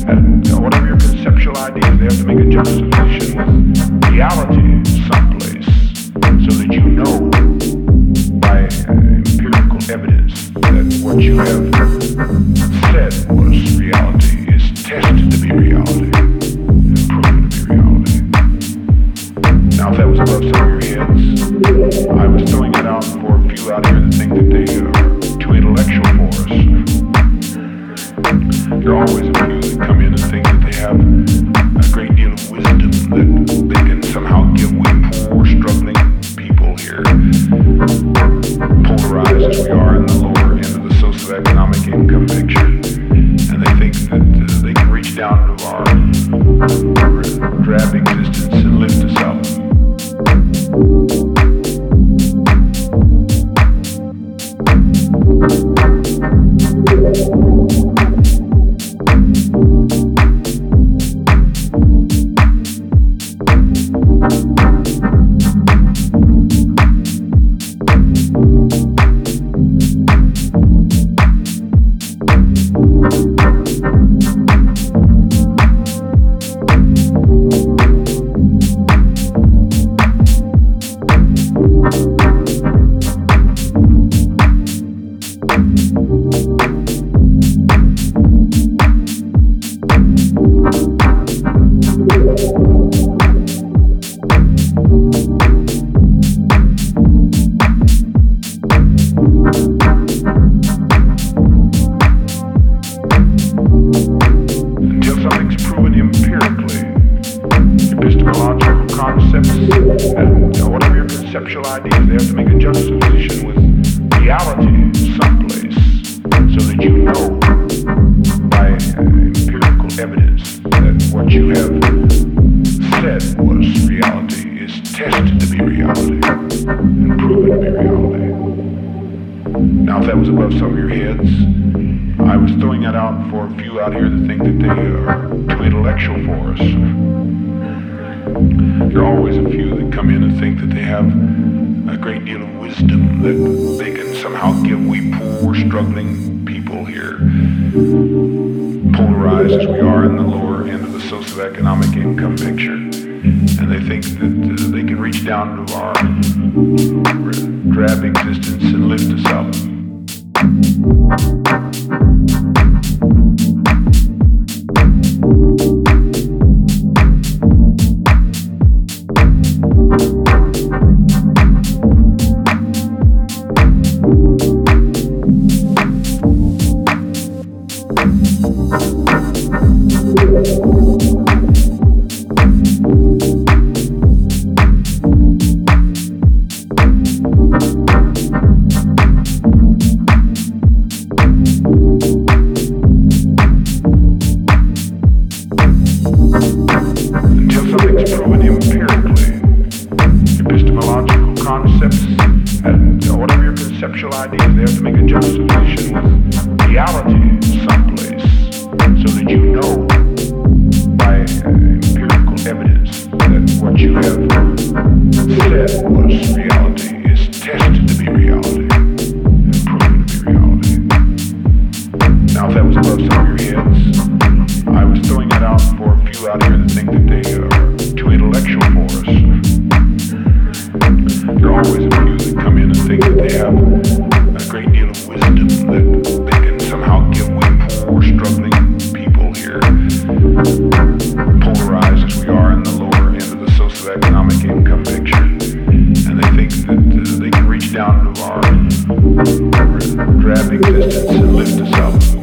And whatever your conceptual ideas, they have to make a juxtaposition with reality someplace so that you know by empirical evidence that what you have said was reality is tested to be reality and proven to be reality. Now, if that was above some of your heads, I was throwing it out for a few out here that think that they are too intellectual for us. There are always a few that come in and think that they have a great deal of wisdom that they can somehow give we poor, struggling people here, polarized as we are in the lower end of the socioeconomic income picture. And they think that they can reach down to our drab existence and lift us up. Conceptual ideas, they have to make a juxtaposition with reality someplace so that you know by empirical evidence that what you have said was reality is tested to be reality and proven to be reality. Now, if that was above some of your heads, I was throwing that out for a few out here that think that they are too intellectual for us. There are always a few that come in and think that they have a great deal of wisdom that they can somehow give we poor, struggling people here, polarized as we are in the lower end of the socioeconomic income picture. And they think that they can reach down to our drab existence and lift us up. Conceptual ideas, they have to make a juxtaposition with reality someplace so that you know by empirical evidence that what you have said was reality is tested to be reality and proven to be reality. Now, if that was above some of your heads, I was throwing that out for a few out here that think that they are too intellectual for us. There are always a few that come in and think that they have a great deal of wisdom that they can somehow give we poor, struggling people here, polarized as we are in the lower end of the socioeconomic income picture. And they think that they can reach down to our drab existence and lift us up.